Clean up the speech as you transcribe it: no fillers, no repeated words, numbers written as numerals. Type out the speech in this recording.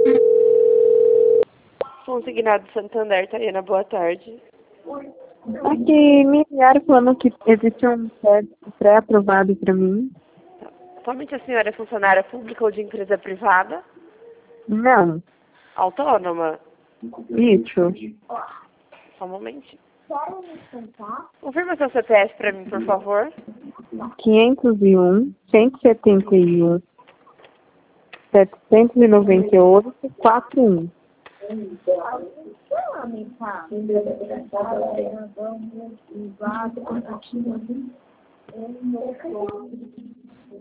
Consignado Santander, Tayana, boa tarde. Aqui me enviaram falando que existe um crédito pré-aprovado para mim. Somente a senhora é funcionária pública ou de empresa privada? Não, Autônoma? isso. Só um momentinho. Confirma seu CPF para mim, por favor. 501, 171, 798, 41.